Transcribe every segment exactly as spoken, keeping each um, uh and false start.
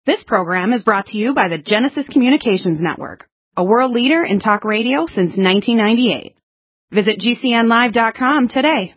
This program is brought to you by the Genesis Communications Network, a world leader in talk radio since nineteen ninety-eight. Visit G C N live dot com today.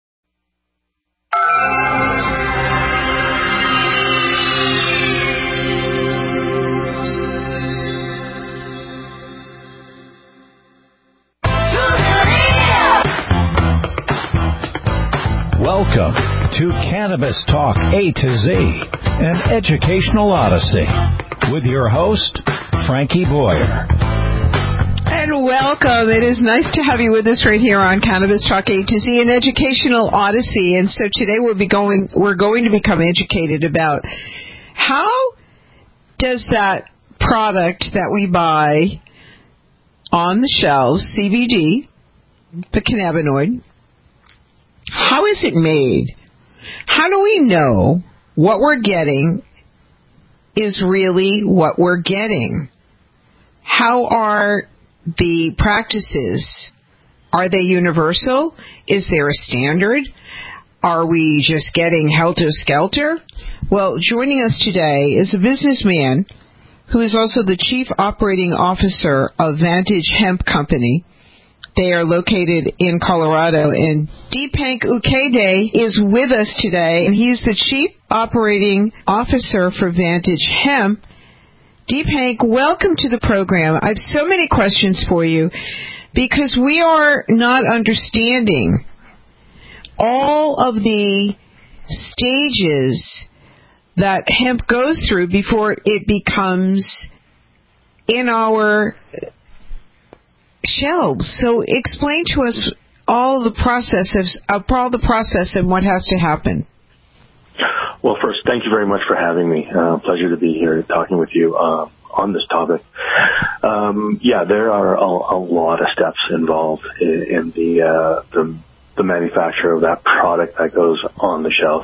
Welcome to Cannabis Talk A to Z, an educational odyssey, with your host, Frankie Boyer. And welcome. It is nice to have you with us right here on Cannabis Talk A to Z, an educational odyssey. And so today we'll be going, we're going to become educated about how does that product that we buy on the shelves, C B D, the cannabinoid, how is it made? How do we know what we're getting is really what we're getting? How are the practices? Are they universal? Is there a standard? Are we just getting helter-skelter? Well, joining us today is a businessman who is also the Chief Operating Officer of Vantage Hemp Company. They are located in Colorado, and Deepank Ukede is with us today, and he's the Chief Operating Officer for Vantage Hemp. Deepank, welcome to the program. I have so many questions for you because we are not understanding all of the stages that hemp goes through before it becomes in our shelves. So explain to us all the processes, uh, all the process and what has to happen. Well, first, thank you very much for having me. Uh, pleasure to be here talking with you uh, on this topic. Um, yeah, there are a, a lot of steps involved in, in the, uh, the the manufacture of that product that goes on the shelf.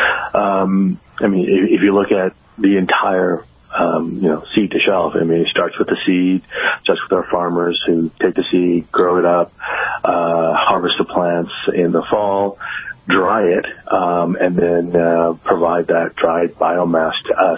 Um, I mean, if, if you look at the entire Um, you know, seed to shelf. I mean, it starts with the seed, starts with our farmers who take the seed, grow it up, uh, harvest the plants in the fall, dry it, um, and then uh, provide that dried biomass to us.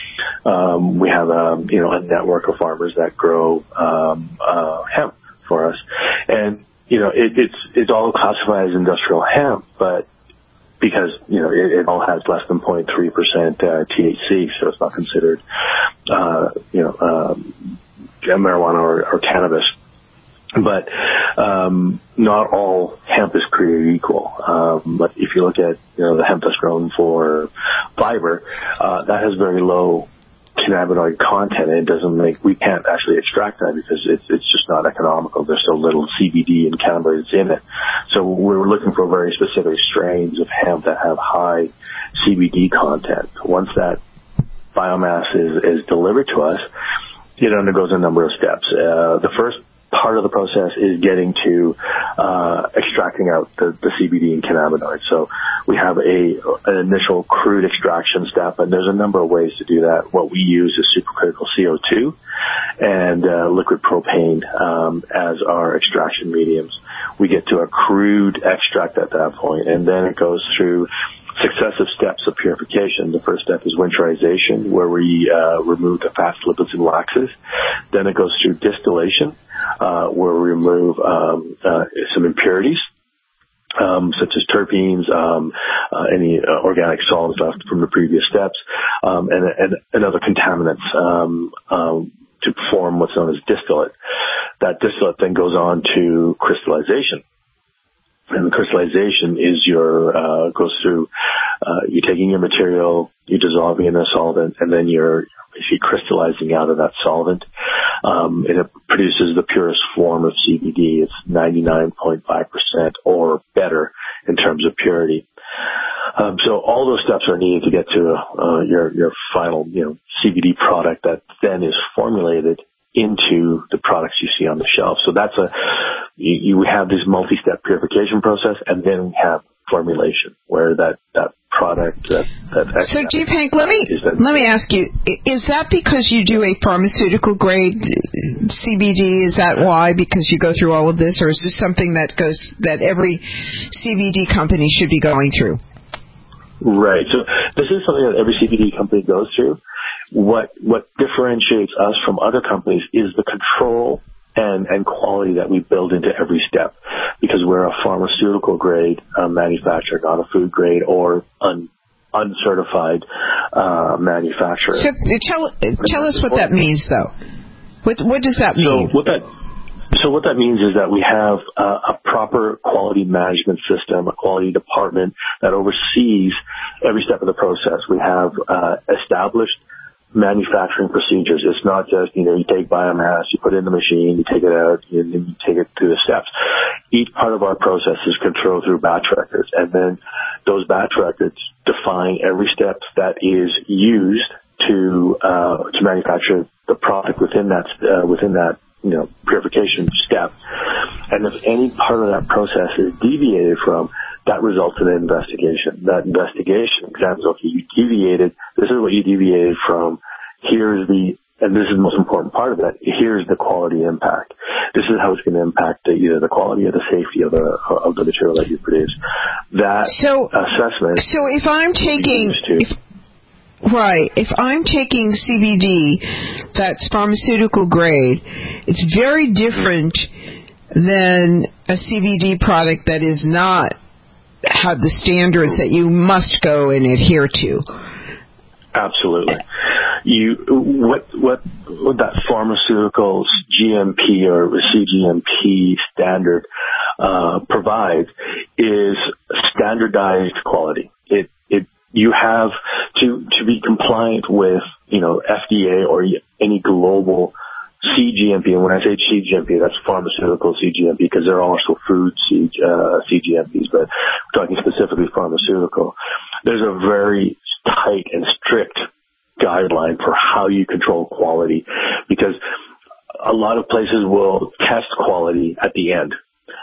Um, we have a, you know, a network of farmers that grow um, uh, hemp for us. And, you know, it, it's, it's all classified as industrial hemp, but because, you know, it, it all has less than zero point three percent uh, T H C, so it's not considered, uh, you know, um, marijuana or, or cannabis. But um, not all hemp is created equal. Um, but if you look at, you know, the hemp that's grown for fiber, uh, that has very low cannabinoid content, and it doesn't make, we can't actually extract that because it's it's just not economical. There's so little C B D and cannabinoids in it. So we're looking for very specific strains of hemp that have high C B D content. Once that biomass is, is delivered to us, it undergoes a number of steps. Uh, the first part of the process is getting to uh, extracting out the, the C B D and cannabinoids. So we have a an initial crude extraction step, and there's a number of ways to do that. What we use is supercritical C O two and uh, liquid propane um, as our extraction mediums. We get to a crude extract at that point, and then it goes through successive steps of purification. The first step is winterization, where we uh, remove the fats, lipids, and waxes. Then it goes through distillation, uh, where we remove um, uh, some impurities, um, such as terpenes, um, uh, any uh, organic solids left from the previous steps, um, and, and, and other contaminants um, um, to form what's known as distillate. That distillate then goes on to crystallization. And the crystallization is your, uh, goes through, uh, you're taking your material, you're dissolving in a solvent, and then you're basically crystallizing out of that solvent. Um, and it produces the purest form of C B D. It's ninety-nine point five percent or better in terms of purity. Um, so all those steps are needed to get to, uh, your, your final, you know, C B D product that then is formulated into the products you see on the shelf. So that's a, you, you have this multi-step purification process, and then we have formulation where that, that product, that, that So Deepank, let me, let me ask you, is that because you do a pharmaceutical grade C B D? Is that why? Because you go through all of this, or is this something that goes, that every C B D company should be going through? Right. So this is something that every C B D company goes through. what what differentiates us from other companies is the control and, and quality that we build into every step, because we're a pharmaceutical grade uh, manufacturer, not a food grade or un, uncertified uh, manufacturer. So tell tell us what that means, though. What what does that mean? So what that so what that means is that we have uh, a proper quality management system, a quality department that oversees every step of the process. We have uh, established manufacturing procedures. It's not just, you know, you take biomass, you put it in the machine, you take it out, and you, you take it through the steps. Each part of our process is controlled through batch records, and then those batch records define every step that is used to uh, to manufacture the product within that uh, within that you know purification step. And if any part of that process is deviated from, that results in an investigation. That investigation examines, okay, you deviated, this is what you deviated from, here's the, and this is the most important part of that, here's the quality impact. This is how it's going to impact the, either the quality or the safety of the of the material that you produce. That so, assessment. So if I'm taking, if, right, if I'm taking C B D that's pharmaceutical grade, it's very different than a C B D product that is not have the standards that you must go and adhere to. Absolutely. You what what what that pharmaceuticals G M P or C G M P standard uh, provides is standardized quality. It it you have to to be compliant with, you know, F D A or any global C G M P, and when I say C G M P, that's pharmaceutical C G M P, because there are also food C, uh, C G M Ps, but we're talking specifically pharmaceutical. There's a very tight and strict guideline for how you control quality, because a lot of places will test quality at the end.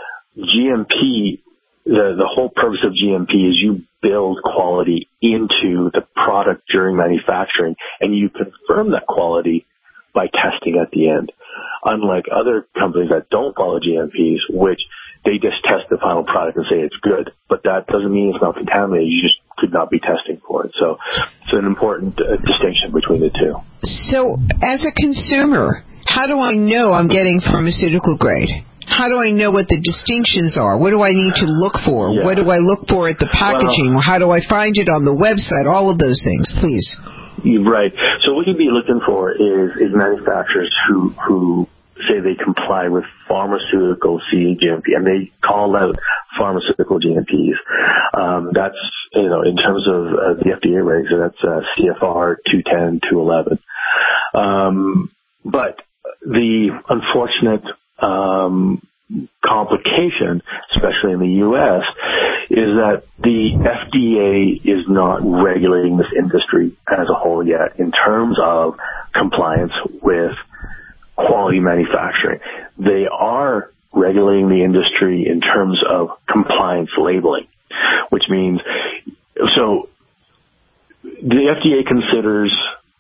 G M P, the, the whole purpose of G M P is you build quality into the product during manufacturing, and you confirm that quality by testing at the end. Unlike other companies that don't follow G M Ps, which they just test the final product and say it's good, but that doesn't mean it's not contaminated. You just could not be testing for it. So it's an important uh, distinction between the two. So as a consumer, how do I know I'm getting pharmaceutical grade? How do I know what the distinctions are? What do I need to look for? Yeah. What do I look for at the packaging? Well, how do I find it on the website? All of those things, please. Right. So what you'd be looking for is, is manufacturers who, who say they comply with pharmaceutical C G M P, and they call out pharmaceutical G M Ps. Um, that's, you know, in terms of uh, the F D A regs, that's uh, C F R two ten, two eleven. Um, but the unfortunate um, complication, especially in the U S, is that the F D A is not regulating this industry as a whole yet in terms of compliance with quality manufacturing. They are regulating the industry in terms of compliance labeling, which means, so the F D A considers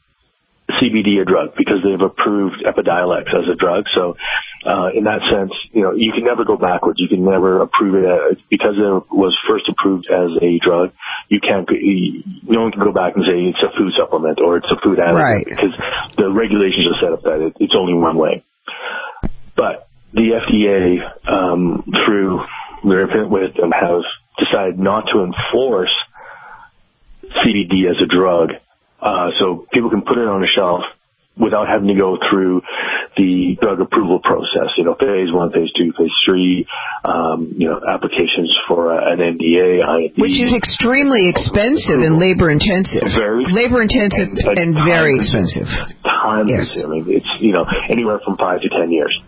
C B D a drug because they've approved Epidiolex as a drug. So uh, in that sense, you know, you can never go backwards. You can never approve it as, because it was first approved as a drug. You can't. You, no one can go back and say it's a food supplement or it's a food additive, right, because the regulations are set up that it, it's only one way. But the F D A, um, through their infinite wisdom, has decided not to enforce C B D as a drug. Uh, so people can put it on a shelf without having to go through the drug approval process, you know, phase one, phase two, phase three, um, you know, applications for uh, an N D A, I N D. Which is extremely expensive and labor intensive. Very labor intensive and, and, and very expensive. Time yes. consuming. It's, you know, anywhere from five to ten years.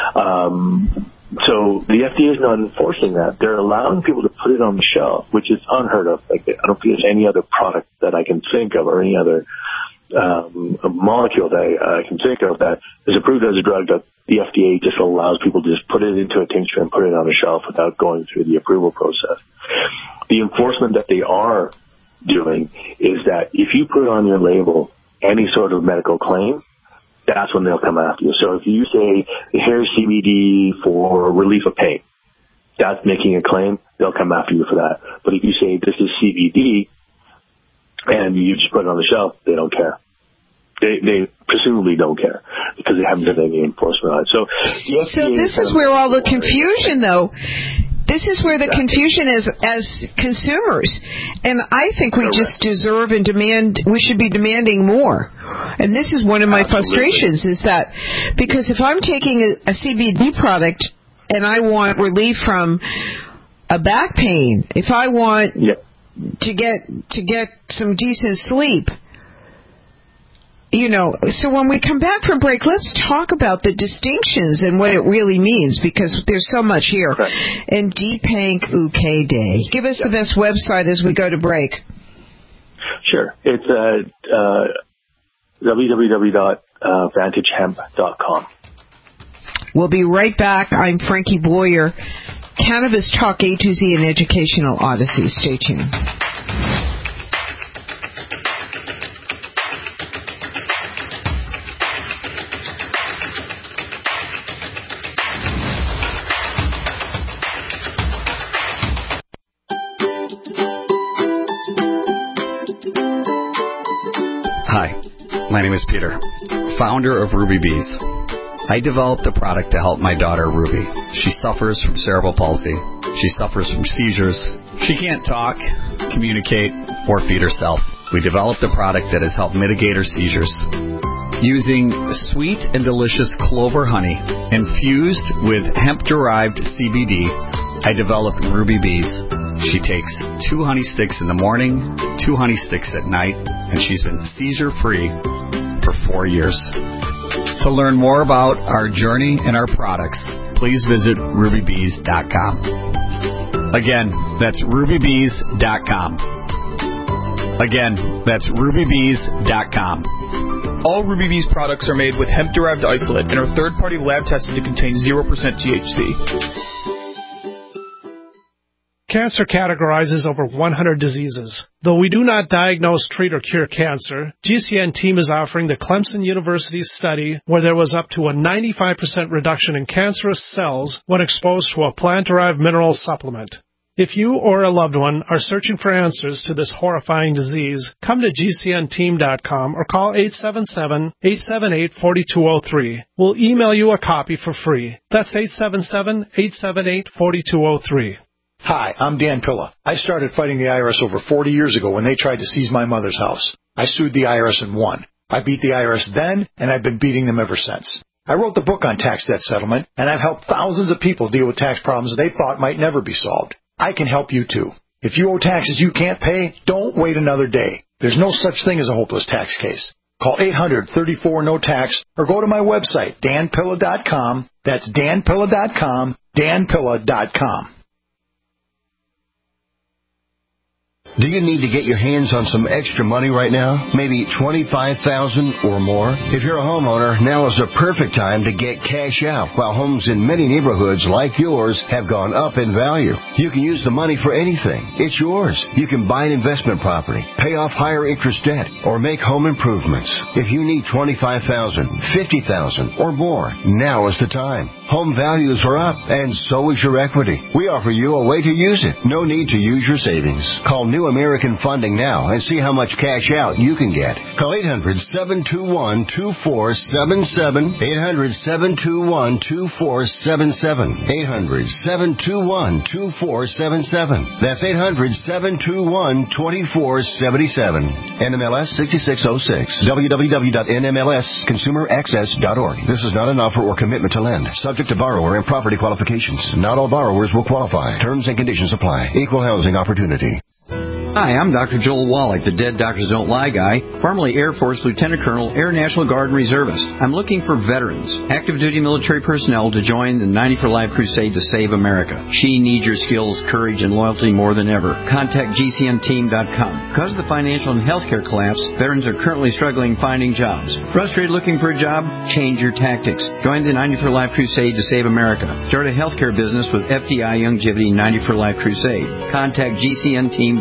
Um, So the F D A is not enforcing that. They're allowing people to put it on the shelf, which is unheard of. Like, I don't think there's any other product that I can think of or any other um, molecule that I, I can think of that is approved as a drug that the F D A just allows people to just put it into a tincture and put it on the shelf without going through the approval process. The enforcement that they are doing is that if you put on your label any sort of medical claim, that's when they'll come after you. So if you say, here's C B D for relief of pain, that's making a claim, they'll come after you for that. But if you say this is C B D and you just put it on the shelf, they don't care. they, they presumably don't care because they haven't done any enforcement on it. So, so this is where all the confusion, though. This is where the confusion is as consumers. And I think we Correct. just deserve and demand, we should be demanding more. And this is one of my Absolutely. frustrations is that, because if I'm taking a, a C B D product and I want relief from a back pain, if I want yeah. to get to get some decent sleep, you know, so when we come back from break, let's talk about the distinctions and what it really means, because there's so much here. Right. And Deepank Upadhyay. Give us yeah. the best website as we go to break. Sure. It's uh, uh, w w w dot vantage hemp dot com. We'll be right back. I'm Frankie Boyer. Cannabis Talk A to Z, an educational odyssey. Stay tuned. My name is Peter, founder of Ruby Bees. I developed a product to help my daughter, Ruby. She suffers from cerebral palsy. She suffers from seizures. She can't talk, communicate, or feed herself. We developed a product that has helped mitigate her seizures. Using sweet and delicious clover honey infused with hemp-derived C B D, I developed Ruby Bees. She takes two honey sticks in the morning, two honey sticks at night, and she's been seizure-free for four years. To learn more about our journey and our products, please visit ruby bees dot com. Again, that's ruby bees dot com. Again, that's ruby bees dot com. All Ruby Bees products are made with hemp-derived isolate and are third-party lab tested to contain zero percent T H C. Cancer categorizes over one hundred diseases. Though we do not diagnose, treat, or cure cancer, G C N team is offering the Clemson University study where there was up to a ninety-five percent reduction in cancerous cells when exposed to a plant-derived mineral supplement. If you or a loved one are searching for answers to this horrifying disease, come to G C N team dot com or call eight seven seven, eight seven eight, four two zero three. We'll email you a copy for free. That's eight seven seven, eight seven eight, four two zero three. Hi, I'm Dan Pilla. I started fighting the I R S over forty years ago when they tried to seize my mother's house. I sued the I R S and won. I beat the I R S then, and I've been beating them ever since. I wrote the book on tax debt settlement, and I've helped thousands of people deal with tax problems they thought might never be solved. I can help you too. If you owe taxes you can't pay, don't wait another day. There's no such thing as a hopeless tax case. Call eight hundred, thirty-four, no tax or go to my website, dan pilla dot com. That's dan pilla dot com, dan pilla dot com. Do you need to get your hands on some extra money right now? Maybe twenty-five thousand dollars or more? If you're a homeowner, now is the perfect time to get cash out while homes in many neighborhoods like yours have gone up in value. You can use the money for anything. It's yours. You can buy an investment property, pay off higher interest debt, or make home improvements. If you need twenty-five thousand dollars, fifty thousand dollars or more, now is the time. Home values are up, and so is your equity. We offer you a way to use it. No need to use your savings. Call New American Funding now and see how much cash out you can get. Call eight hundred, seven two one, two four seven seven, eight hundred, seven two one, two four seven seven, eight hundred, seven two one, two four seven seven. That's eight hundred, seven two one, two four seven seven. N M L S sixty-six oh six. w w w dot n m l s consumer access dot org. This is not an offer or commitment to lend. Subject to borrower and property qualifications. Not all borrowers will qualify. Terms and conditions apply. Equal housing opportunity. Hi, I'm Doctor Joel Wallach, the Dead Doctors Don't Lie guy, formerly Air Force Lieutenant Colonel, Air National Guard and Reservist. I'm looking for veterans, active duty military personnel to join the ninety for Life crusade to save America. She needs your skills, courage, and loyalty more than ever. Contact G C N team dot com. Because of the financial and healthcare collapse, veterans are currently struggling finding jobs. Frustrated looking for a job? Change your tactics. Join the ninety for Life crusade to save America. Start a healthcare business with F D I Longevity ninety for Life crusade. Contact G C N team dot com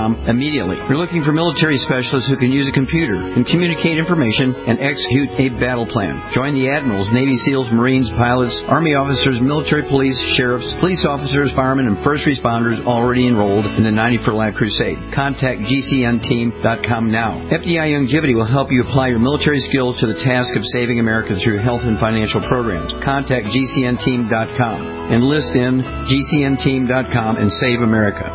com immediately. We're looking for military specialists who can use a computer and communicate information and execute a battle plan. Join the admirals, Navy SEALs, Marines, pilots, Army officers, military police, sheriffs, police officers, firemen, and first responders already enrolled in the ninety for Life Crusade. Contact G C N team dot com now. F D I Longevity will help you apply your military skills to the task of saving America through health and financial programs. Contact G C N team dot com. Enlist in G C N team dot com and save America.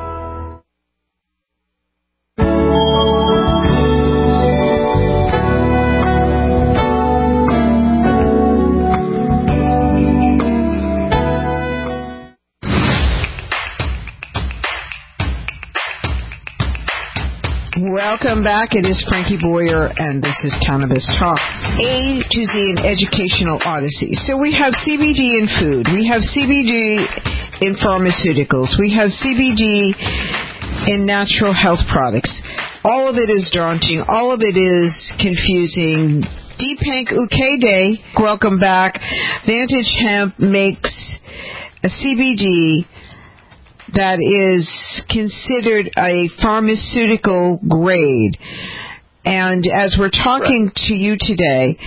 Welcome back. It is Frankie Boyer, and this is Cannabis Talk. A to Z, an educational odyssey. So we have C B D in food. We have C B D in pharmaceuticals. We have C B D in natural health products. All of it is daunting. All of it is confusing. Deepank Ukede, welcome back. Vantage Hemp makes a C B D that is considered a pharmaceutical grade. And as we're talking to you today,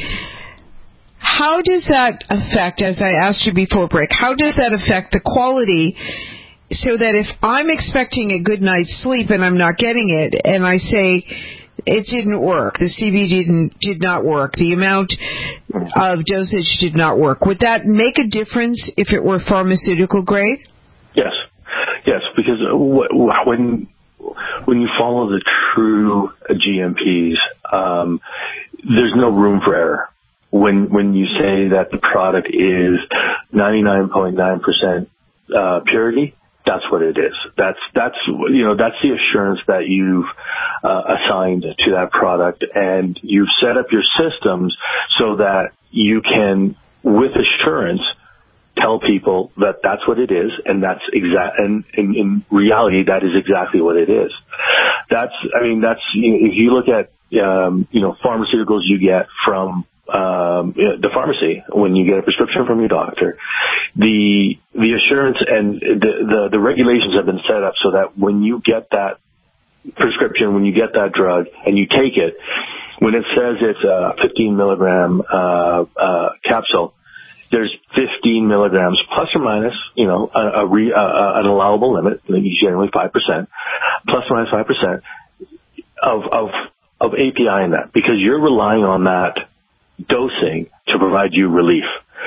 how does that affect, as I asked you before break, how does that affect the quality so that if I'm expecting a good night's sleep and I'm not getting it, and I say it didn't work, the C B D didn't, did not work, the amount of dosage did not work, would that make a difference if it were pharmaceutical grade? Yes. Yes, because when when you follow the true G M Ps, um, there's no room for error. When when you say that the product is ninety-nine point nine percent uh, purity, that's what it is. That's that's you know that's the assurance that you've uh, assigned to that product, and you've set up your systems so that you can, with assurance, tell people that that's what it is, and that's exact. And in, in reality, that is exactly what it is. That's, I mean, that's, if you look at, um, you know, pharmaceuticals you get from um, the pharmacy when you get a prescription from your doctor, the the assurance and the, the the regulations have been set up so that when you get that prescription, when you get that drug, and you take it, when it says it's a fifteen milligram uh, uh, capsule, there's fifteen milligrams plus or minus, you know, a, a re, uh, an allowable limit, generally five percent, plus or minus five percent of, of, of A P I in that, because you're relying on that dosing to provide you relief.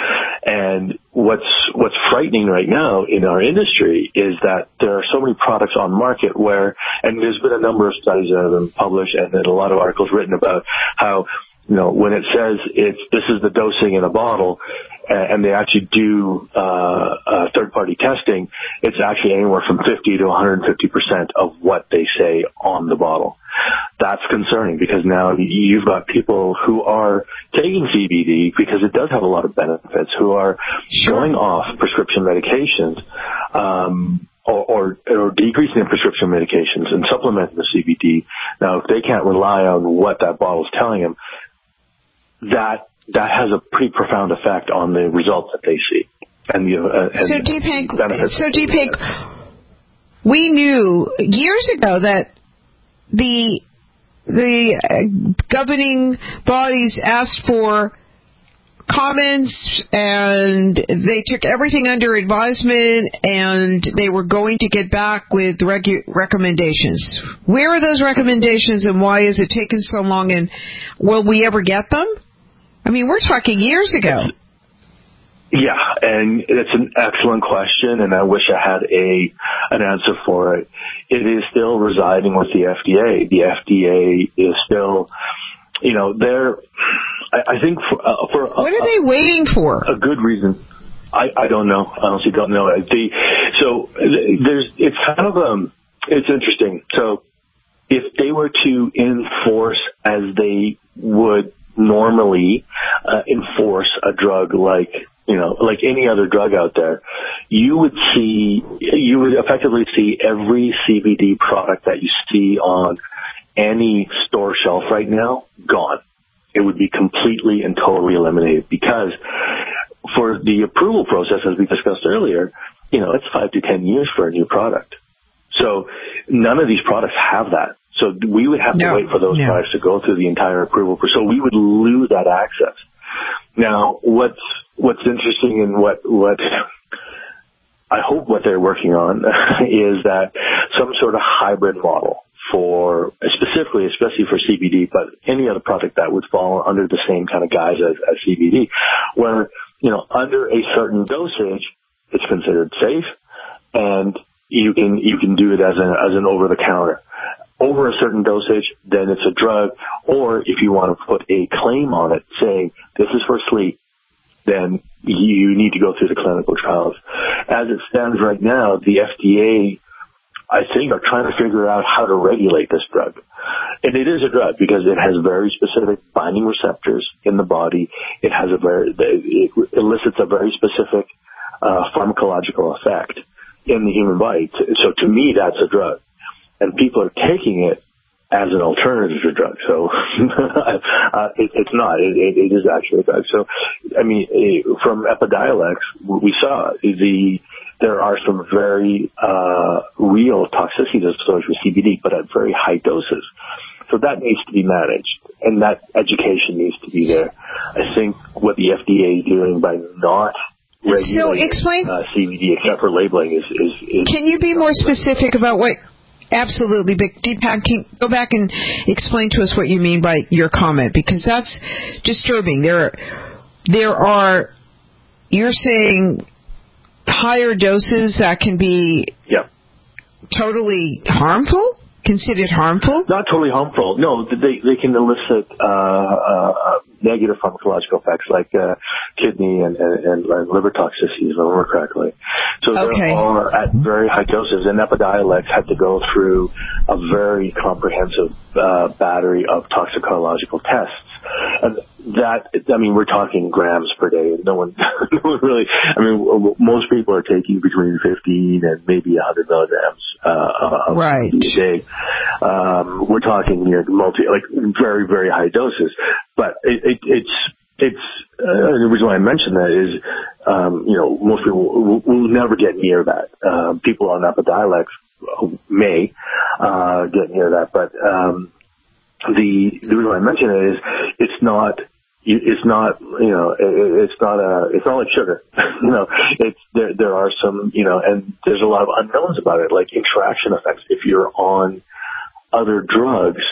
And what's, what's frightening right now in our industry is that there are so many products on market where, and there's been a number of studies that have been published and then a lot of articles written about how, you know, when it says it's, this is the dosing in a bottle, and they actually do uh, uh, third-party testing, it's actually anywhere from fifty to one hundred fifty percent of what they say on the bottle. That's concerning because now you've got people who are taking C B D because it does have a lot of benefits, who are sure. going off prescription medications um, or, or, or decreasing their prescription medications and supplementing the C B D. Now, if they can't rely on what that bottle is telling them, that that has a pretty profound effect on the results that they see. And, you know, and so Deepank, so Deepank, we knew years ago that the the governing bodies asked for comments, and they took everything under advisement, and they were going to get back with regu- recommendations. Where are those recommendations, and why is it taking so long, and will we ever get them? I mean, we're talking years ago. Yeah, and it's an excellent question, and I wish I had a an answer for it. It is still residing with the F D A. The F D A is still, you know, they're, I, I think for, uh, for what are they waiting for? A good reason. I, I don't know. I honestly don't know. The, so there's, it's kind of, um, it's interesting. So if they were to enforce as they would normally uh, enforce a drug like, you know, like any other drug out there, you would see, you would effectively see every C B D product that you see on any store shelf right now gone. It would be completely and totally eliminated because for the approval process, as we discussed earlier, you know, it's five to ten years for a new product. So none of these products have that. So we would have to no, wait for those no. products to go through the entire approval. So we would lose that access. Now, what's what's interesting and what what I hope what they're working on is that some sort of hybrid model for specifically, especially for C B D, but any other product that would fall under the same kind of guise as, as C B D, where, you know, under a certain dosage, it's considered safe, and you can you can do it as an as an over the counter. Over a certain dosage, then it's a drug. Or if you want to put a claim on it saying this is for sleep, then you need to go through the clinical trials. As it stands right now, the F D A, I think, are trying to figure out how to regulate this drug. And it is a drug because it has very specific binding receptors in the body. It has a very, it elicits a very specific uh, pharmacological effect in the human body. So to me, that's a drug. And people are taking it as an alternative to drugs. So uh, it, it's not. It, it, it is actually a drug. So, I mean, from Epidiolex, we saw the there are some very uh, real toxicities associated with C B D, but at very high doses. So that needs to be managed, and that education needs to be there. I think what the F D A is doing by not regulating so explain, uh, C B D except for labeling is, is, is... Can you be more specific about what... Absolutely, but Deepak, can go back and explain to us what you mean by your comment, because that's disturbing. There, are, there are, you're saying higher doses that can be yeah. totally harmful, considered harmful? Not totally harmful. No, they they can elicit uh, uh, negative pharmacological effects like uh, kidney and, and, and liver toxicity, if I remember correctly. So okay. there are at very high doses, and Epidiolex had to go through a very comprehensive uh, battery of toxicological tests. And that, I mean, we're talking grams per day. No one, no one really, I mean, most people are taking between fifteen and maybe one hundred milligrams uh, of right. a day. Um, we're talking near multi, like very, very high doses. But it, it, it's, it's, uh, the reason why I mention that is, um, you know, most people will, will never get near that. Uh, people on Epidiolex may uh, get near that, but um, the the reason why I mention it is it's not it's not you know it, it's not a it's not like sugar. you know, it's there there are some you know and there's a lot of unknowns about it, like interaction effects. If you're on other drugs,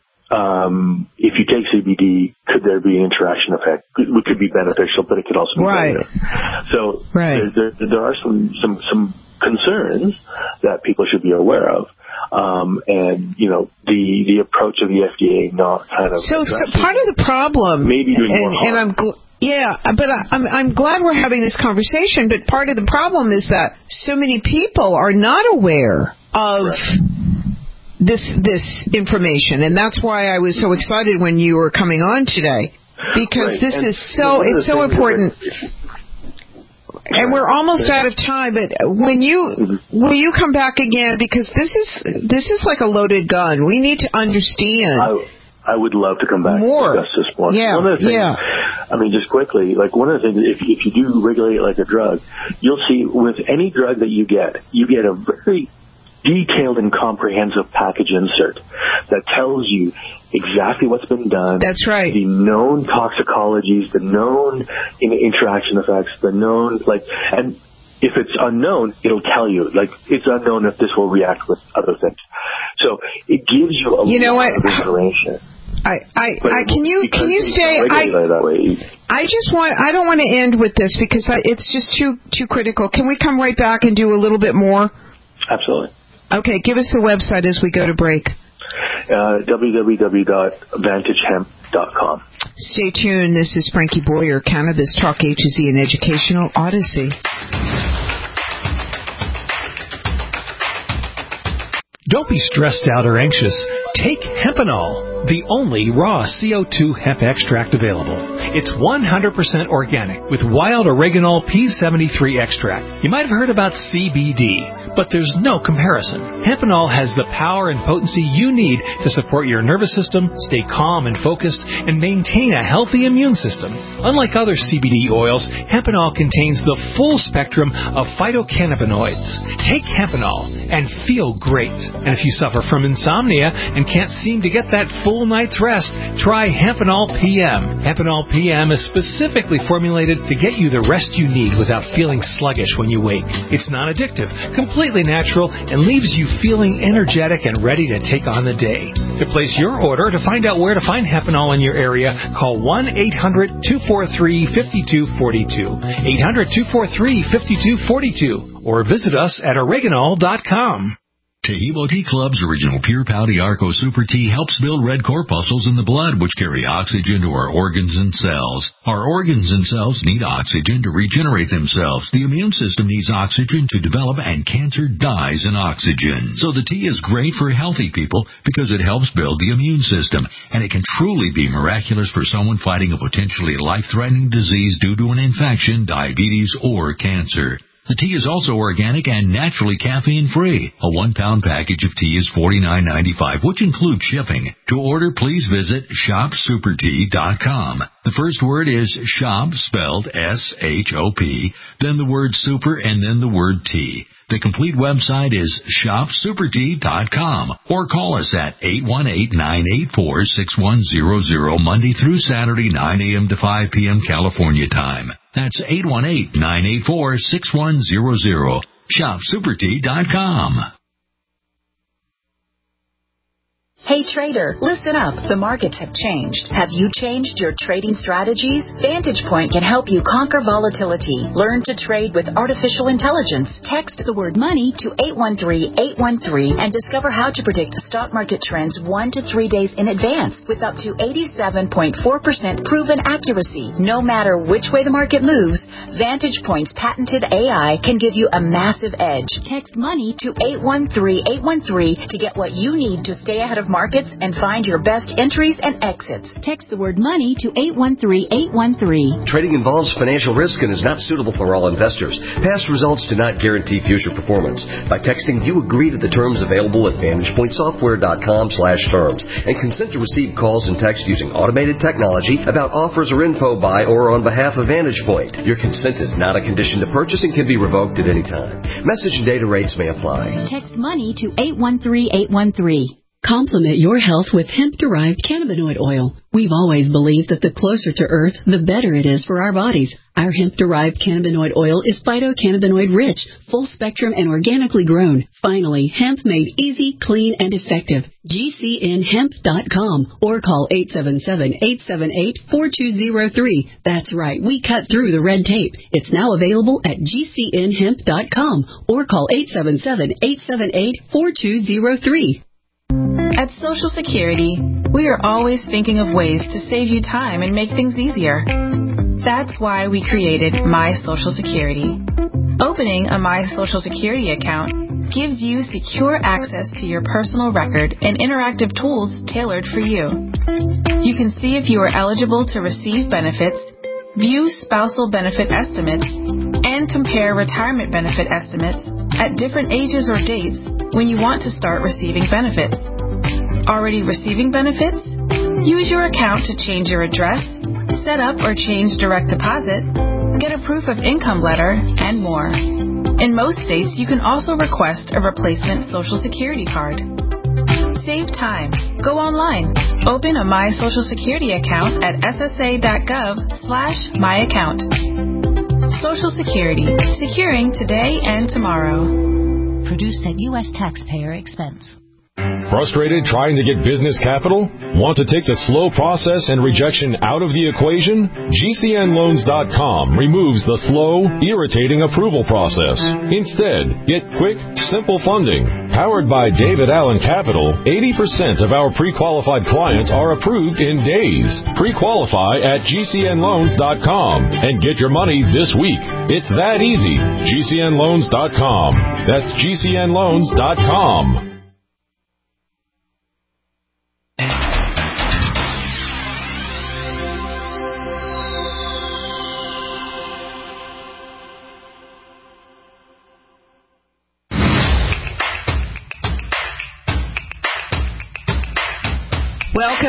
um, if you take C B D, could there be an interaction effect? It could be beneficial, but it could also be right. negative. So right. there, there there are some some some concerns that people should be aware of. Um, and, you know, the, the approach of the F D A not kind of... So, so part of the problem... Maybe doing and, more harm. And I'm gl- yeah, but I, I'm, I'm glad we're having this conversation, but part of the problem is that so many people are not aware of... Right. this this information, and that's why I was so excited when you were coming on today, because right. this and is so it's so important. And we're almost out of time, but when you mm-hmm. will you come back again, because this is this is like a loaded gun. We need to understand. I, I would love to come back more. to discuss this more. Yeah, one of the things, yeah. I mean, just quickly, like one of the things, if if you do regulate it like a drug, you'll see with any drug that you get, you get a very detailed and comprehensive package insert that tells you exactly what's been done. That's right. The known toxicologies, the known in- interaction effects, the known, like, and if it's unknown, it'll tell you, like, it's unknown if this will react with other things. So it gives you a you know lot what? of information. I, I, I can you can you stay? I, that way. I just want I don't want to end with this because I, it's just too too critical. Can we come right back and do a little bit more? Absolutely. Okay, give us the website as we go to break. Uh, w w w dot vantage hemp dot com. Stay tuned. This is Frankie Boyer, Cannabis Talk A to Z, an educational odyssey. Don't be stressed out or anxious. Take Hempanol, the only raw C O two hemp extract available. It's one hundred percent organic with wild oreganol P seventy-three extract. You might have heard about C B D, but there's no comparison. Hempenol has the power and potency you need to support your nervous system, stay calm and focused, and maintain a healthy immune system. Unlike other C B D oils, Hempenol contains the full spectrum of phytocannabinoids. Take Hempenol and feel great. And if you suffer from insomnia and can't seem to get that full night's rest, try Hempenol P M. Hempenol P M is specifically formulated to get you the rest you need without feeling sluggish when you wake. It's non-addictive, completely natural, and leaves you feeling energetic and ready to take on the day. To place your order, to find out where to find Hempenol in your area, call one eight hundred two four three five two four two, eight hundred two four three five two four two, or visit us at oregonol dot com. Taheebo Tea Club's original Pure Pouty Arco Super Tea helps build red corpuscles in the blood, which carry oxygen to our organs and cells. Our organs and cells need oxygen to regenerate themselves. The immune system needs oxygen to develop, and cancer dies in oxygen. So the tea is great for healthy people because it helps build the immune system, and it can truly be miraculous for someone fighting a potentially life-threatening disease due to an infection, diabetes, or cancer. The tea is also organic and naturally caffeine-free. A one-pound package of tea is forty-nine ninety-five, which includes shipping. To order, please visit shop super tea dot com. The first word is shop, spelled S H O P, then the word super, and then the word tea. The complete website is shop super tea dot com, or call us at eight one eight, nine eight four, six one zero zero Monday through Saturday, nine a.m. to five p.m. California time. That's eight one eight, nine eight four, six one zero zero. shop super tea dot com. Hey trader, listen up. The markets have changed. Have you changed your trading strategies? Vantage Point can help you conquer volatility. Learn to trade with artificial intelligence. Text the word money to eight one three, eight one three and discover how to predict stock market trends one to three days in advance with up to eighty-seven point four percent proven accuracy. No matter which way the market moves, Vantage Point's patented A I can give you a massive edge. Text money to eight one three, eight one three to get what you need to stay ahead of markets and find your best entries and exits. Text the word money to eight one three, eight one three. Trading involves financial risk and is not suitable for all investors. Past results do not guarantee future performance. By texting, you agree to the terms available at vantage point software dot com slash terms and consent to receive calls and text using automated technology about offers or info by or on behalf of Vantage Point. Your consent is not a condition to purchase and can be revoked at any time. Message and data rates may apply. Text money to eight one three, eight one three. Complement your health with hemp-derived cannabinoid oil. We've always believed that the closer to Earth, the better it is for our bodies. Our hemp-derived cannabinoid oil is phytocannabinoid-rich, full-spectrum, and organically grown. Finally, hemp made easy, clean, and effective. G C N hemp dot com or call eight seven seven, eight seven eight, four two zero three. That's right, we cut through the red tape. It's now available at G C N hemp dot com or call eight seven seven, eight seven eight, four two zero three. At Social Security, we are always thinking of ways to save you time and make things easier. That's why we created My Social Security. Opening a My Social Security account gives you secure access to your personal record and interactive tools tailored for you. You can see if you are eligible to receive benefits, view spousal benefit estimates, and compare retirement benefit estimates at different ages or dates when you want to start receiving benefits. Already receiving benefits? Use your account to change your address, set up or change direct deposit, get a proof of income letter, and more. In most states, you can also request a replacement Social Security card. Save time. Go online. Open a My Social Security account at S S A dot gov slash my account. Social Security. Securing today and tomorrow. Produced at U S taxpayer expense. Frustrated trying to get business capital? Want to take the slow process and rejection out of the equation? G C N loans dot com removes the slow, irritating approval process. Instead, get quick, simple funding. Powered by David Allen Capital, eighty percent of our pre-qualified clients are approved in days. Pre-qualify at G C N loans dot com and get your money this week. It's that easy. G C N loans dot com. That's G C N loans dot com.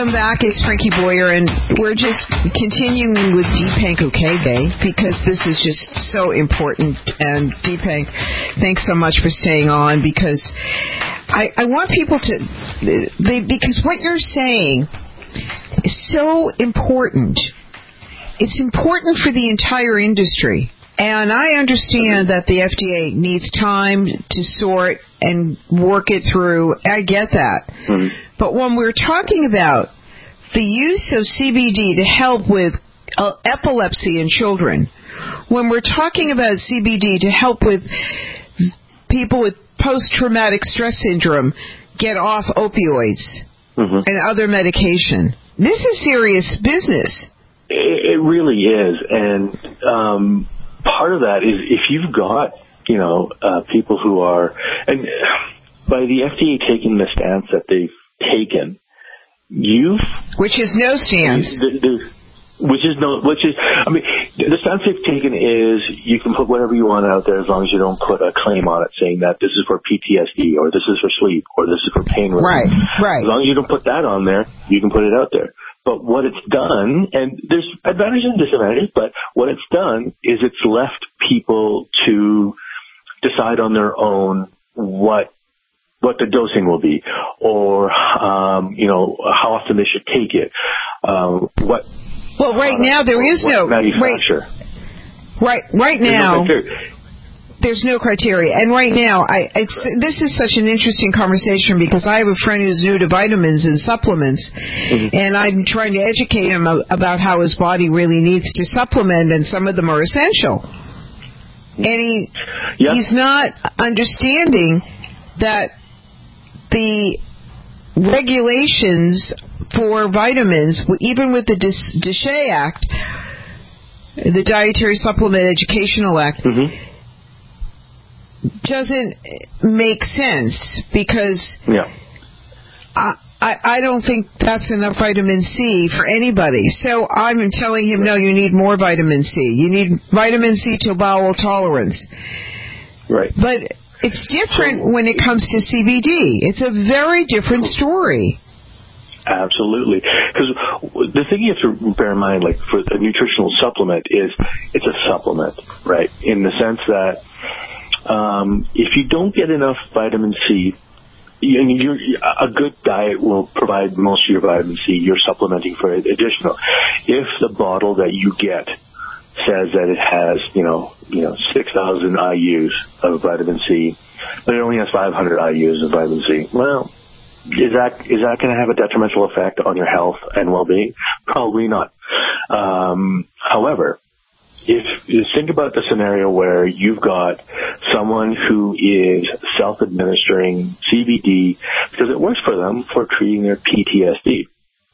Welcome back. It's Frankie Boyer, and we're just continuing with Deepak Okage because this is just so important. And Deepak, thanks so much for staying on because I, I want people to, they, because what you're saying is so important. It's important for the entire industry. And I understand that the F D A needs time to sort and work it through. I get that. Mm-hmm. But when we're talking about the use of C B D to help with uh, epilepsy in children, when we're talking about C B D to help with people with post-traumatic stress syndrome get off opioids mm-hmm. and other medication, this is serious business. It, it really is. And um, part of that is if you've got, you know, uh, people who are, and by the F D A taking the stance that they've taken, you've... Which is no stance. The, the, which is no, which is, I mean, the stance they've taken is you can put whatever you want out there as long as you don't put a claim on it saying that this is for P T S D or this is for sleep or this is for pain relief. Right, right. As long as you don't put that on there, you can put it out there. But what it's done, and there's advantages and disadvantages, but what it's done is it's left people to decide on their own what what the dosing will be, or um, you know how often they should take it. Um, what? Well, right uh, now there is no manufacturer. Right, right now. There's no There's no criteria, and right now, I, it's, this is such an interesting conversation because I have a friend who's new to vitamins and supplements, mm-hmm. and I'm trying to educate him about how his body really needs to supplement, and some of them are essential. And he yep. he's not understanding that the regulations for vitamins, even with the DSHEA Act, the Dietary Supplement Educational Act, mm-hmm. doesn't make sense because yeah. I, I I don't think that's enough vitamin C for anybody. So I'm telling him, no, you need more vitamin C. You need vitamin C to bowel tolerance. Right. But it's different when it comes to C B D. It's a very different story. Absolutely. Because the thing you have to bear in mind, like for a nutritional supplement, is it's a supplement, right? In the sense that Um, if you don't get enough vitamin C, you, you're, a good diet will provide most of your vitamin C. You're supplementing for additional. If the bottle that you get says that it has, you know, you know, six thousand I U's of vitamin C, but it only has five hundred I U's of vitamin C, well, is that is that going to have a detrimental effect on your health and well-being? Probably not. Um, however, if you think about the scenario where you've got someone who is self-administering C B D because it works for them for treating their P T S D.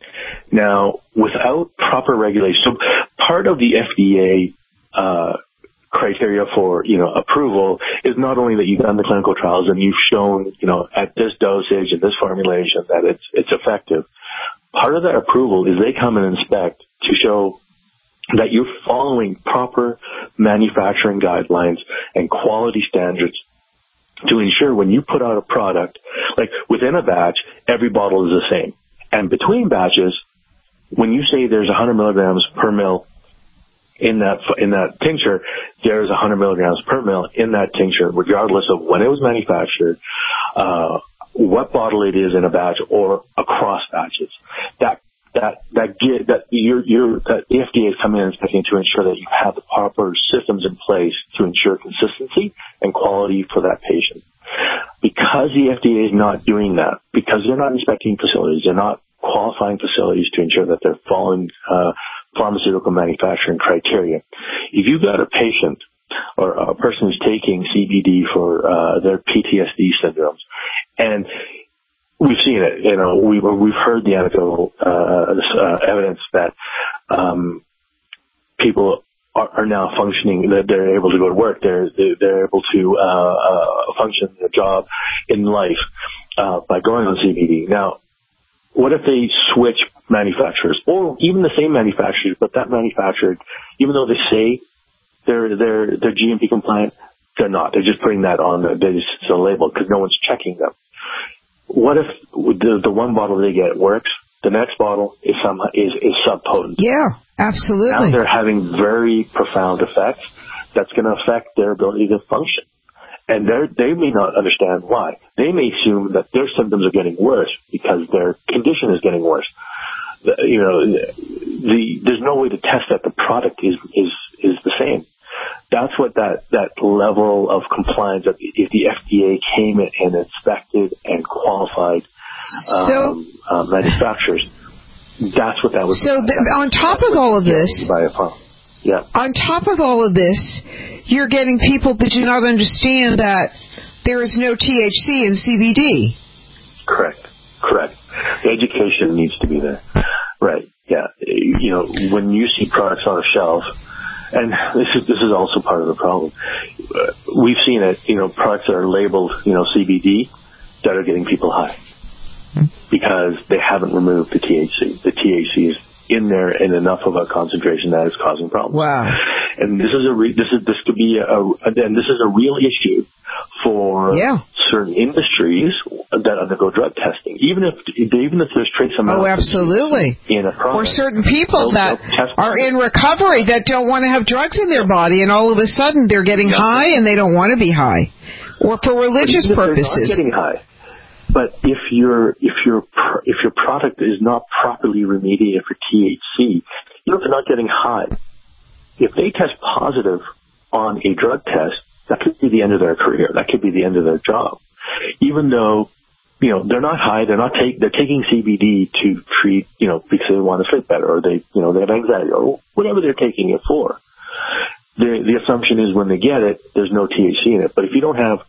Now, without proper regulation, so part of the F D A uh, criteria for, you know, approval is not only that you've done the clinical trials and you've shown, you know, at this dosage and this formulation that it's it's effective. Part of that approval is they come and inspect to show that you're following proper manufacturing guidelines and quality standards to ensure when you put out a product, like within a batch, every bottle is the same. And between batches, when you say there's one hundred milligrams per mil in that in that tincture, there's one hundred milligrams per mil in that tincture, regardless of when it was manufactured, uh, what bottle it is in a batch or across batches. That that that get that you're you're that the F D A is coming in and inspecting to ensure that you have the proper systems in place to ensure consistency and quality for that patient. Because the F D A is not doing that, because they're not inspecting facilities, they're not qualifying facilities to ensure that they're following uh, pharmaceutical manufacturing criteria. If you've got a patient or a person who's taking C B D for uh, their P T S D syndromes, and we've seen it, you know, we've, we've heard the anecdotal uh, uh, evidence that um, people are, are now functioning, that they're able to go to work, they're, they're able to uh, uh, function their job in life uh, by going on C B D. Now, what if they switch manufacturers, or even the same manufacturers, but that manufacturer, even though they say they're they're they're G M P compliant, they're not. They're just putting that on the, the label because no one's checking them. What if the, the one bottle they get works The next bottle is some is, is subpotent. Yeah, absolutely. Now they're having very profound effects that's going to affect their ability to function. And they they may not understand why. They may assume that their symptoms are getting worse because their condition is getting worse. The, you know, the, there's no way to test that the product is, is, is the same. That's what that, that level of compliance, that if the F D A came in and inspected and qualified um, so, uh, manufacturers, that's what that was. So the, on top of all of this, by a pump. Yeah. On top of all of this, you're getting people that do not understand that there is no T H C in C B D. Correct. Correct. The education needs to be there. Right. Yeah. You know, when you see products on a shelf, and this is this is also part of the problem. Uh, we've seen it. You know, products that are labeled, you know, C B D that are getting people high because they haven't removed the T H C. The T H C is in there in enough of a concentration that is causing problems. Wow. And this is a re- this is this could be a and this is a real issue for yeah. certain industries that undergo drug testing. Even if even if there's trace amounts. Oh, absolutely. In a product, or certain people that are in recovery that don't want to have drugs in their body, and all of a sudden they're getting yeah. high and they don't want to be high, or for religious even purposes. If they're not getting high. But if your if your if your product is not properly remediated for T H C, you know, if they're not getting high, if they test positive on a drug test, that could be the end of their career. That could be the end of their job. Even though, you know, they're not high, they're not take they're taking C B D to treat, you know, because they want to sleep better, or they, you know, they have anxiety, or whatever they're taking it for. The the assumption is when they get it, there's no T H C in it. But if you don't have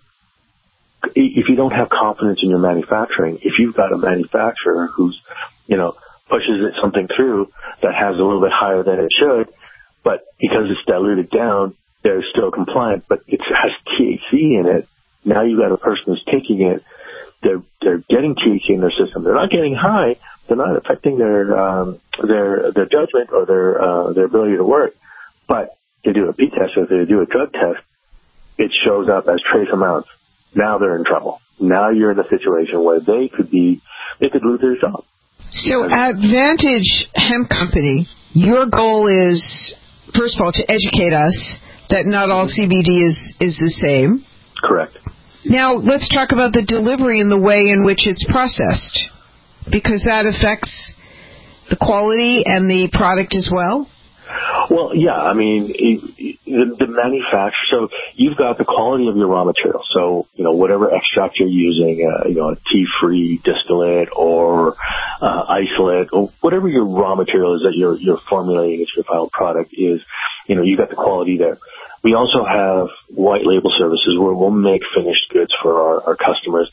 If you don't have confidence in your manufacturing, if you've got a manufacturer who's, you know, pushes it something through that has a little bit higher than it should, but because it's diluted down, they're still compliant, but it has T H C in it. Now you've got a person who's taking it. They're they're getting T H C in their system. They're not getting high. They're not affecting their um, their their judgment or their uh, their ability to work. But they do a P test or they do a drug test, it shows up as trace amounts. Now they're in trouble. Now you're in a situation where they could be, they could lose their job. So at Vantage Hemp Company, your goal is, first of all, to educate us that not all C B D is, is the same. Correct. Now let's talk about the delivery and the way in which it's processed, because that affects the quality and the product as well. Well, yeah, I mean, it, the, the manufacturer, so you've got the quality of your raw material. So, you know, whatever extract you're using, uh, you know, a tea-free distillate or uh, isolate or whatever your raw material is that you're, you're formulating as your final product is, you know, you've got the quality there. We also have white label services where we'll make finished goods for our, our customers.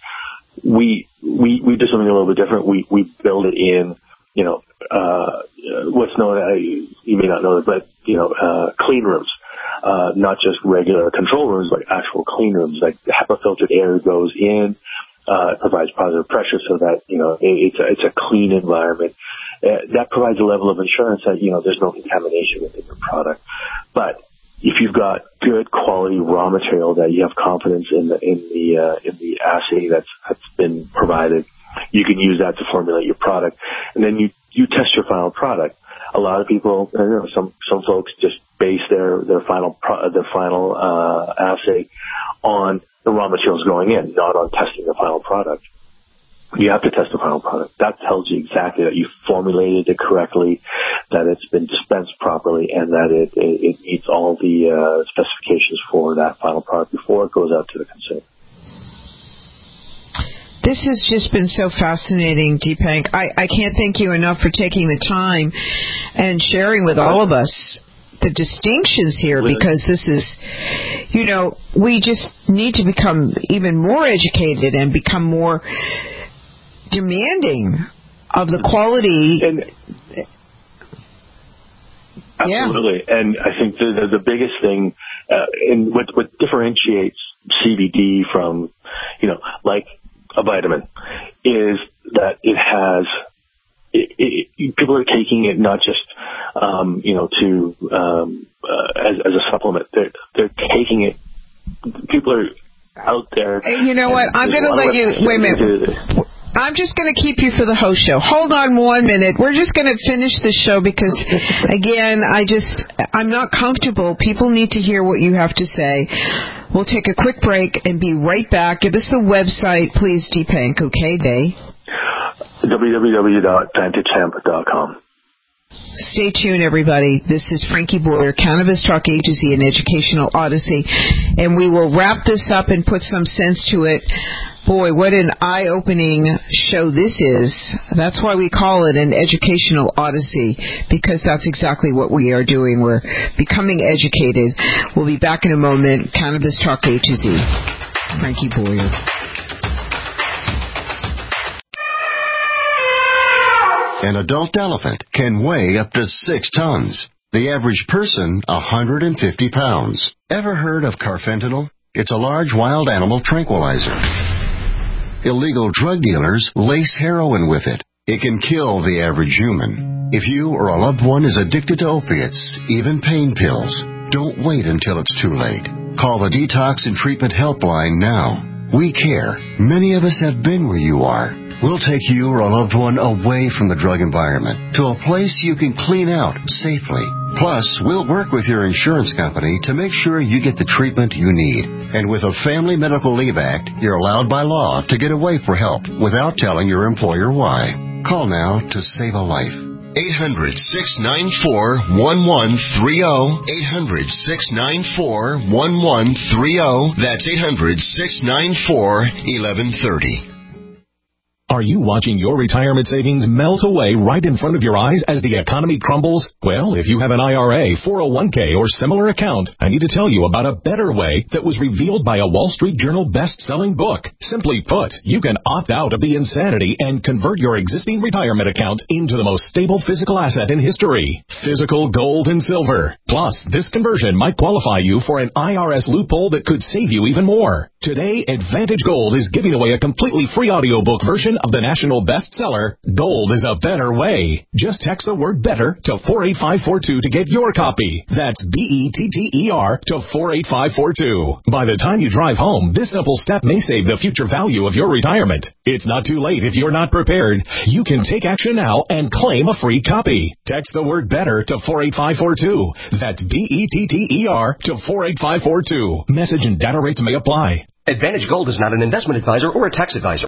We, we, we do something a little bit different. We, we build it in, you know, uh, what's known as, you may not know it, but, you know, uh, clean rooms, uh, not just regular control rooms, but actual clean rooms. Like HEPA filtered air goes in, uh, provides positive pressure so that, you know, it, it's a, it's a clean environment. Uh, that provides a level of assurance that, you know, there's no contamination within your product. But if you've got good quality raw material that you have confidence in the, in the, uh, in the assay that's, that's been provided, you can use that to formulate your product, and then you, you test your final product. A lot of people, you know, some some folks just base their their final pro, their final uh, assay on the raw materials going in, not on testing the final product. You have to test the final product. That tells you exactly that you formulated it correctly, that it's been dispensed properly, and that it it, it meets all the uh, specifications for that final product before it goes out to the consumer. This has just been so fascinating, Deepak. I, I can't thank you enough for taking the time and sharing with all of us the distinctions here, because this is, you know, we just need to become even more educated and become more demanding of the quality. And, absolutely. Yeah. And I think the, the, the biggest thing, uh, and what, what differentiates C B D from, you know, like, a vitamin, is that it has, it, it, people are taking it not just, um, you know, to, um, uh, as, as a supplement. They're, they're taking it, people are out there. You know what, I'm going to let you, wait a minute. I'm just going to keep you for the host show. Hold on one minute. We're just going to finish the show because, again, I just, I'm not comfortable. People need to hear what you have to say. We'll take a quick break and be right back. Give us the website, please, Deepank, okay, Day? w w w dot vantage hemp dot com. Stay tuned, everybody. This is Frankie Boyer, Cannabis Talk A to Z, an educational odyssey. And we will wrap this up and put some sense to it. Boy, what an eye-opening show this is. That's why we call it an educational odyssey, because that's exactly what we are doing. We're becoming educated. We'll be back in a moment. Cannabis Talk A to Z. Frankie Boyer. An adult elephant can weigh up to six tons. The average person, one hundred fifty pounds. Ever heard of carfentanil? It's a large wild animal tranquilizer. Illegal drug dealers lace heroin with it. It can kill the average human. If you or a loved one is addicted to opiates, even pain pills, don't wait until it's too late. Call the Detox and Treatment Helpline now. We care. Many of us have been where you are. We'll take you or a loved one away from the drug environment to a place you can clean out safely. Plus, we'll work with your insurance company to make sure you get the treatment you need. And with a Family Medical Leave Act, you're allowed by law to get away for help without telling your employer why. Call now to save a life. eight hundred, six nine four, one one three zero. eight hundred, six nine four, one one three zero. That's eight hundred, six nine four, one one three zero. Are you watching your retirement savings melt away right in front of your eyes as the economy crumbles? Well, if you have an I R A, four oh one k, or similar account, I need to tell you about a better way that was revealed by a Wall Street Journal best-selling book. Simply put, you can opt out of the insanity and convert your existing retirement account into the most stable physical asset in history, physical gold and silver. Plus, this conversion might qualify you for an I R S loophole that could save you even more. Today, Advantage Gold is giving away a completely free audiobook version of the national bestseller, Gold is a Better Way. Just text the word better to four eight five four two to get your copy. That's B E T T E R to four eight five four two. By the time you drive home, this simple step may save the future value of your retirement. It's not too late if you're not prepared. You can take action now and claim a free copy. Text the word better to four eight five four two. That's B E T T E R to four eight five four two. Message and data rates may apply. Advantage Gold is not an investment advisor or a tax advisor.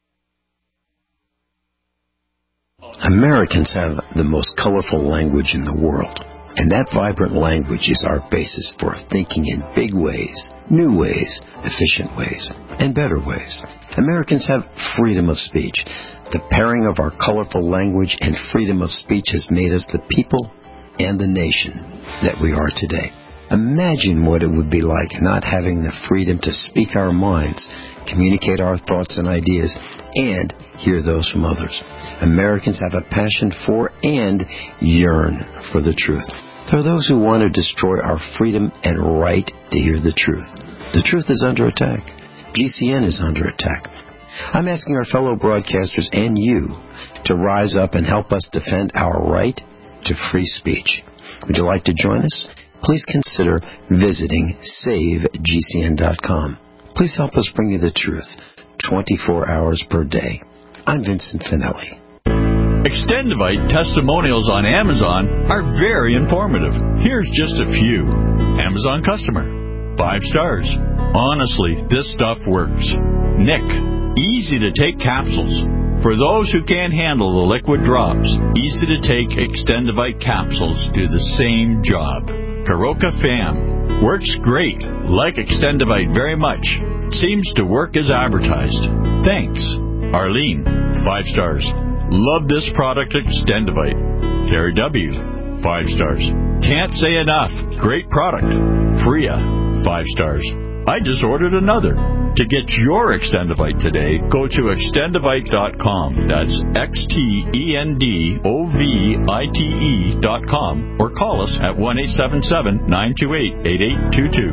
Americans have the most colorful language in the world, and that vibrant language is our basis for thinking in big ways, new ways, efficient ways, and better ways. Americans have freedom of speech. The pairing of our colorful language and freedom of speech has made us the people and the nation that we are today. Imagine what it would be like not having the freedom to speak our minds, communicate our thoughts and ideas, and hear those from others. Americans have a passion for and yearn for the truth. There are those who want to destroy our freedom and right to hear the truth. The truth is under attack. G C N is under attack. I'm asking our fellow broadcasters and you to rise up and help us defend our right to free speech. Would you like to join us? Please consider visiting save G C N dot com. Please help us bring you the truth twenty-four hours per day. I'm Vincent Finelli. Extendivite testimonials on Amazon are very informative. Here's just a few. Amazon customer. Five stars. Honestly, this stuff works. Nick. Easy to take capsules. For those who can't handle the liquid drops, easy to take Extendivite capsules do the same job. Karoka Fam. Works great. Like Extendivite very much. Seems to work as advertised. Thanks. Arlene. Five stars. Love this product, Extendivite. Terry W. Five stars. Can't say enough. Great product. Freya. Five stars. I just ordered another. To get your Extendivite today, go to extendivite dot com. That's X T E N D O V I T E dot com. Or call us at one eight seven seven, nine two eight, eight eight two two.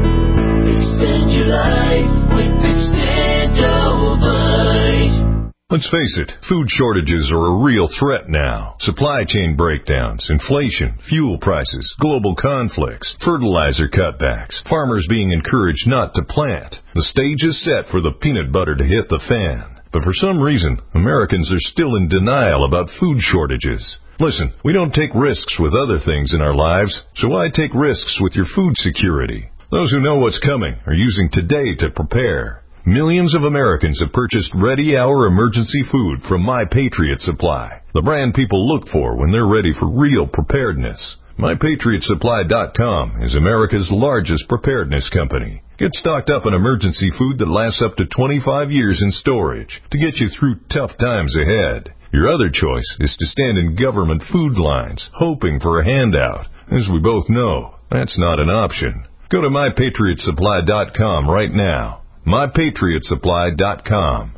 Extend your life with Extendovite. Let's face it, food shortages are a real threat now. Supply chain breakdowns, inflation, fuel prices, global conflicts, fertilizer cutbacks, farmers being encouraged not to plant. The stage is set for the peanut butter to hit the fan. But for some reason, Americans are still in denial about food shortages. Listen, we don't take risks with other things in our lives, so why take risks with your food security? Those who know what's coming are using today to prepare. Millions of Americans have purchased ready-hour emergency food from My Patriot Supply, the brand people look for when they're ready for real preparedness. My Patriot Supply dot com is America's largest preparedness company. Get stocked up on emergency food that lasts up to twenty-five years in storage to get you through tough times ahead. Your other choice is to stand in government food lines, hoping for a handout. As we both know, that's not an option. Go to My Patriot Supply dot com right now. My Patriot Supply dot com.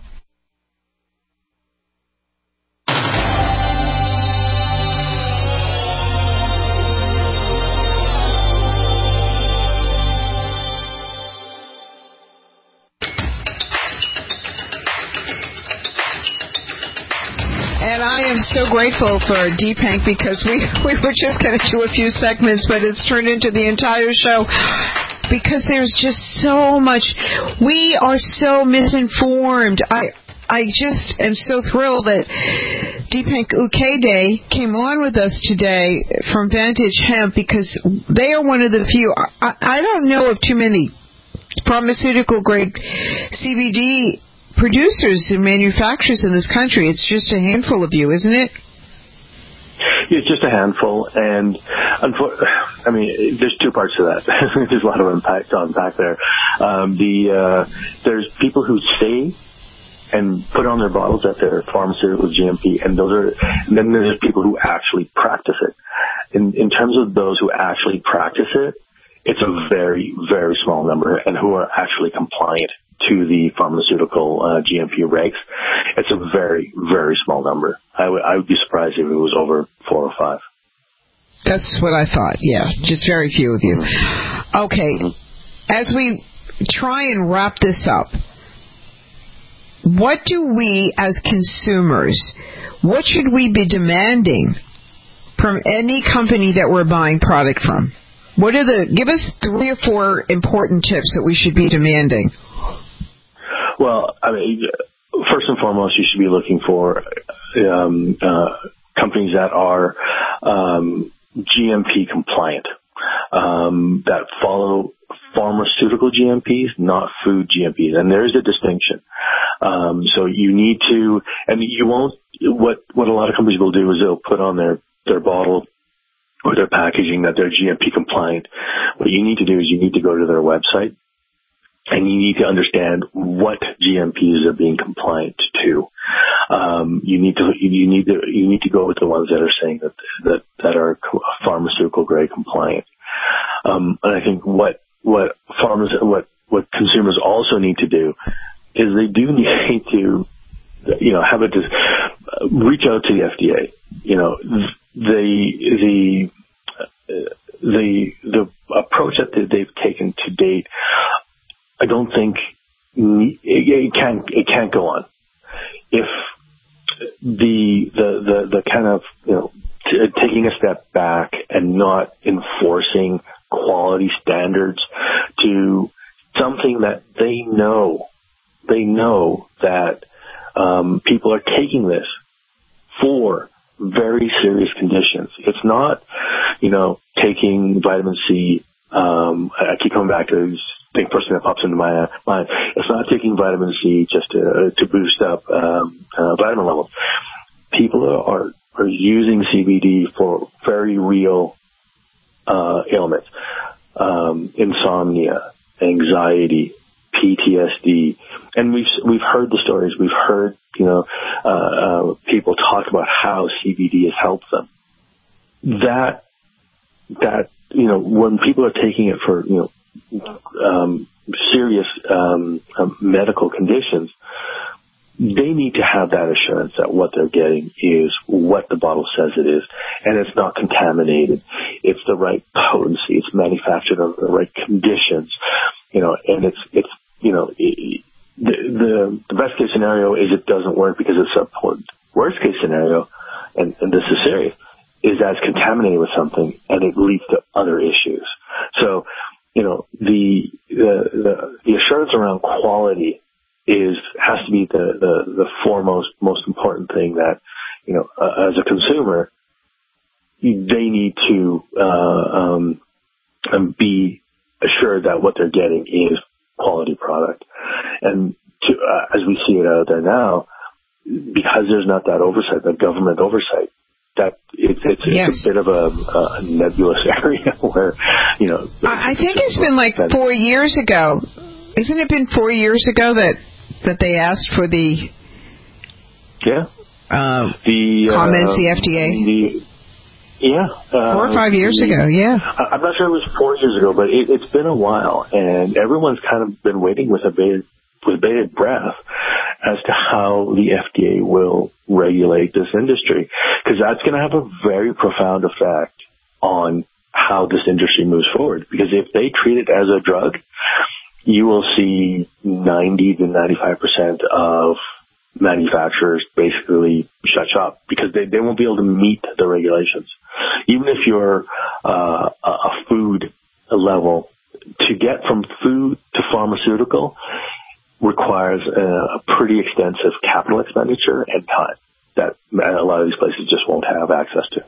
And I am so grateful for Deepak because we, we were just going to do a few segments, but it's turned into the entire show. Because there's just so much. We are so misinformed. I I just am so thrilled that Deepak Ukede came on with us today from Vantage Hemp because they are one of the few. I, I don't know of too many pharmaceutical grade C B D producers and manufacturers in this country. It's just a handful of you, isn't it? It's just a handful, and I mean, there's two parts to that. There's a lot of impact to unpack there. Um, the uh, there's people who say and put on their bottles that they're pharmaceutical G M P, and those are. And then there's people who actually practice it. In in terms of those who actually practice it, it's a very very small number, and who are actually compliant to the pharmaceutical uh, G M P regs. It's a very, very small number. I, w- I would be surprised if it was over four or five. That's what I thought, yeah. Just very few of you. Okay, as we try and wrap this up, what do we as consumers, what should we be demanding from any company that we're buying product from? What are the, give us three or four important tips that we should be demanding. Well, I mean, first and foremost, you should be looking for um, uh, companies that are um, G M P compliant, um, that follow pharmaceutical G M Ps, not food G M Ps. And there's a distinction. Um, so you need to, and you won't, what, what a lot of companies will do is they'll put on their, their bottle or their packaging that they're G M P compliant. What you need to do is you need to go to their website, and you need to understand what G M Ps are being compliant to. Um, you need to you need to you need to go with the ones that are saying that that, that are pharmaceutical grade compliant. Um, and I think what what farmers what what consumers also need to do is they do need to you know have a reach out to the F D A. You know the the the the approach that they've taken to date. I don't think it, it can't it can't go on if the the the, the kind of you know t- taking a step back and not enforcing quality standards to something that they know they know that um, people are taking this for very serious conditions. It's not you know taking vitamin C. Um, I keep coming back to this. Big person that pops into my mind. It's not taking vitamin C just to to boost up um, uh, vitamin levels. People are are using C B D for very real uh, ailments, um, insomnia, anxiety, P T S D, and we've we've heard the stories. We've heard you know uh, uh, people talk about how C B D has helped them. That that you know when people are taking it for you know. Um, serious um, um, medical conditions, they need to have that assurance that what they're getting is what the bottle says it is, and it's not contaminated. It's the right potency. It's manufactured under the right conditions, you know. And it's it's you know it, the, the the best case scenario is it doesn't work because it's subpotent. Worst case scenario, and, and this is serious, is that it's contaminated with something and it leads to other issues. So, you know, the the the, the assurance around quality is has to be the, the, the foremost, most important thing that, you know, uh, as a consumer, they need to uh, um, be assured that what they're getting is quality product. And to, uh, as we see it out there now, because there's not that oversight, that government oversight, that it's, it's, yes. it's a bit of a, a nebulous area where, you know. I, I think it's been like four years ago. Isn't it been four years ago that that they asked for the yeah uh, the comments, uh, the F D A? The, yeah, uh, four or five years the, ago. Yeah, I'm not sure it was four years ago, but it, it's been a while, and everyone's kind of been waiting with a bated with bated breath as to how the F D A will regulate this industry, because that's going to have a very profound effect on how this industry moves forward. Because if they treat it as a drug, you will see ninety to ninety-five percent of manufacturers basically shut shop because they, they won't be able to meet the regulations. Even if you're uh, a food level, to get from food to pharmaceutical requires a, a pretty extensive capital expenditure and time that a lot of these places just won't have access to.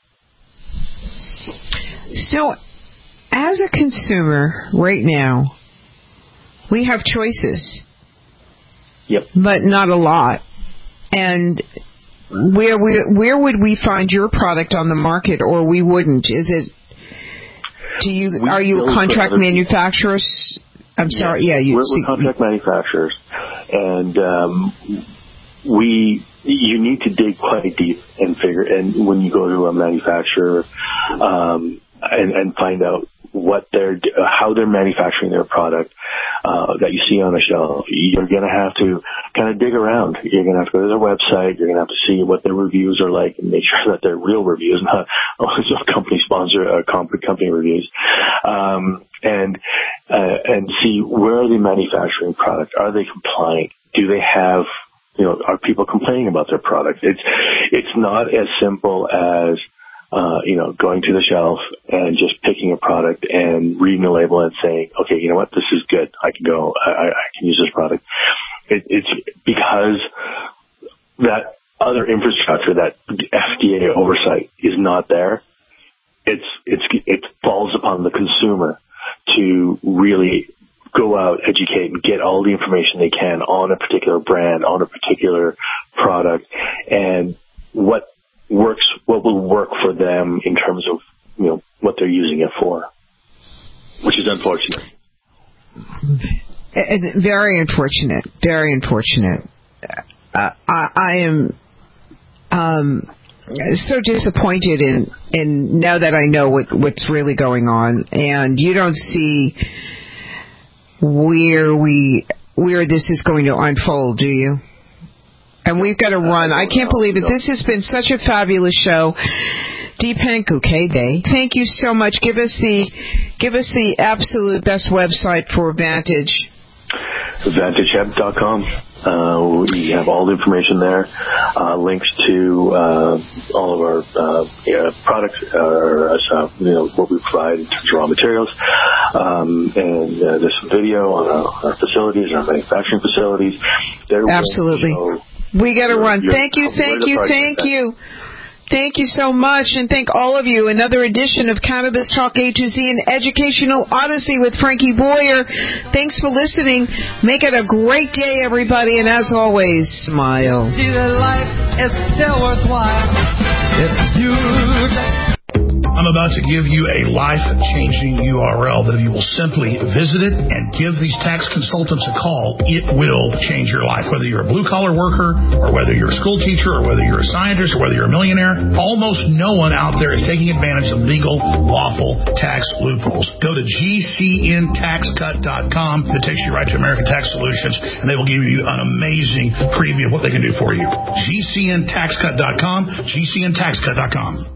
So, as a consumer right now, we have choices. Yep. But not a lot. And where we, where would we find your product on the market, or we wouldn't? Is it? Do you we are you a contract manufacturer? I'm yes, sorry. Yeah, you. We're, see, we're contract manufacturers, and um, we. You need to dig quite deep and figure. And when you go to a manufacturer, um, and, and find out what they're, how they're manufacturing their product uh, that you see on the shelf, you're going to have to kind of dig around. You're going to have to go to their website. You're going to have to see what their reviews are like and make sure that they're real reviews, not company sponsor uh, company reviews. Um, and uh, and see where are they manufacturing product? Are they compliant? Do they have, you know, are people complaining about their product? It's it's not as simple as Uh, you know, going to the shelf and just picking a product and reading the label and saying, okay, you know what, this is good. I can go, I, I can use this product. It, it's because that other infrastructure, that F D A oversight is not there. It's, it's, it falls upon the consumer to really go out, educate, and get all the information they can on a particular brand, on a particular product, and what works, what will work for them in terms of, you know, what they're using it for, which is unfortunate. Very unfortunate. Very unfortunate. Uh, I, I am um, so disappointed in, in now that I know what, what's really going on, and you don't see where we where this is going to unfold, do you? And we've got to run. I can't believe it. This has been such a fabulous show. Deepak Ukede, thank you so much. Give us the give us the absolute best website for Vantage. Vantage Hemp dot com. Uh, we have all the information there. Uh, links to uh, all of our uh, yeah, products, uh, uh, you know, what we provide in terms of raw materials. Um, and uh, there's some video on our, our facilities, our manufacturing facilities. There Absolutely. We got to run. Thank you, thank you, thank you. Thank you so much, and thank all of you. Another edition of Cannabis Talk A to Z, an educational odyssey with Frankie Boyer. Thanks for listening. Make it a great day, everybody, and as always, smile. See that life is still worthwhile if you just... I'm about to give you a life-changing U R L that if you will simply visit it and give these tax consultants a call, it will change your life. Whether you're a blue-collar worker or whether you're a school teacher or whether you're a scientist or whether you're a millionaire, almost no one out there is taking advantage of legal, lawful tax loopholes. Go to G C N tax cut dot com. It takes you right to American Tax Solutions, and they will give you an amazing preview of what they can do for you. G C N tax cut dot com, G C N tax cut dot com.